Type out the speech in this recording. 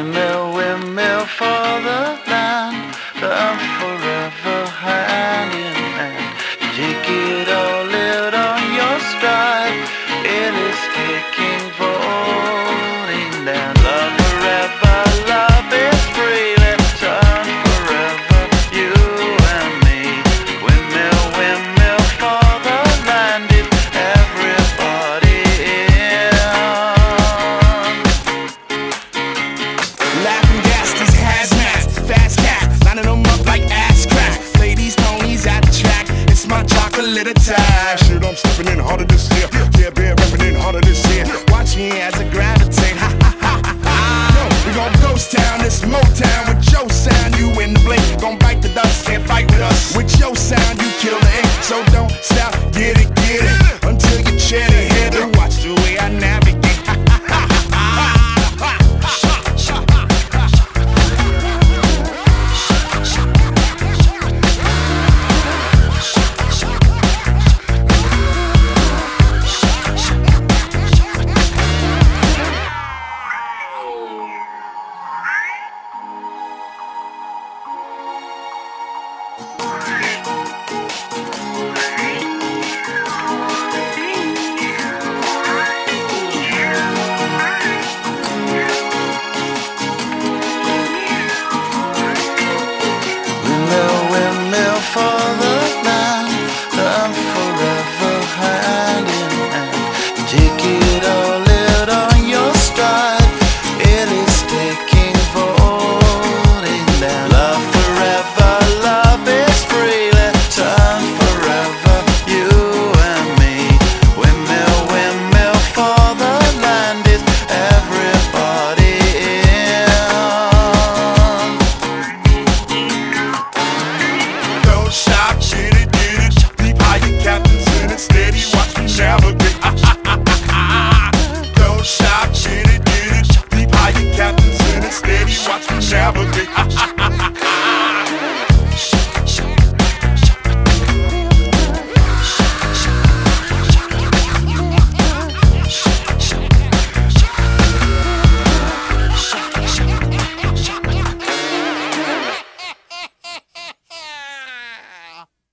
Windmill, windmill for the land, I'm forever hand in hand. Take it all out on your stride, it is taking voting down. Love forever, love is free, let's turn forever, you and me. Windmill, windmill for the land, is everybody in? Laughing gas, these hazmats, fast cat, lining them up like ass crack. Ladies, ponies at the track, it's my chocolate attack. Shit, I'm stepping in harder this year. Yeah, been rapping in harder this year. Watch me as I gravitate, ha ha ha ha ha. Yo, we gon' ghost town, this Motown with your sound. You in the blink, gon' bite the dust, can't fight with us. With your sound, you kill the ink, so don't stop, get it, until you chat it, hit it. Watch the way I navigate. Windmill for the land, I'm forever hand in hand. Take it all out on your stride, it is taking voting down. Love forever, love is free, let's turn forever, you and me. Windmill, windmill for the land, is everybody in? Don't stop, get it. Deep higher captains in it, steady, watch me navigate. Don't stop, get it. Deep higher captains in it, steady, watch me navigate.